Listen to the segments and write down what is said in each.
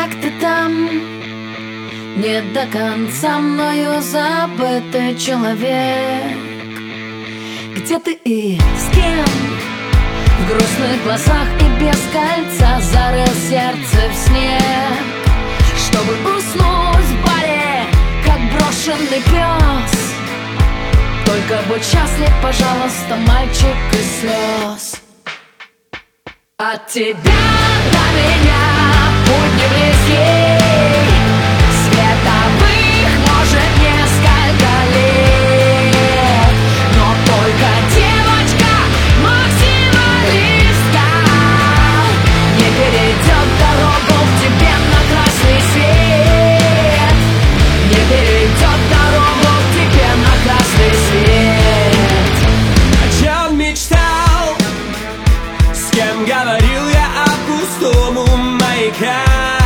как ты там, не до конца мною забытый человек. Где ты и с кем? В грустных глазах и без кольца зарыл сердце в снег, чтобы уснуть в баре, как брошенный пес. Только будь счастлив, пожалуйста, мальчик из слез. От тебя до меня путь не близкий, световых может несколько лет, но только девочка максималистка не перейдет дорогу к тебе на красный свет, не перейдет дорогу к тебе на красный свет. О чем мечтал, с кем говорил я о пустом у маяка,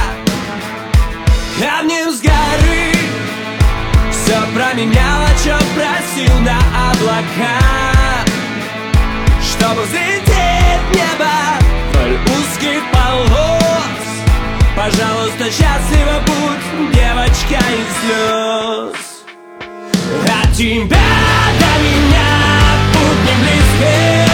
камнем с горы все променял, о чем просил на облака, чтобы взлететь в небо вдоль узких полос. Пожалуйста, счастлива будь, девочка из слез. От тебя до меня путь не близкий,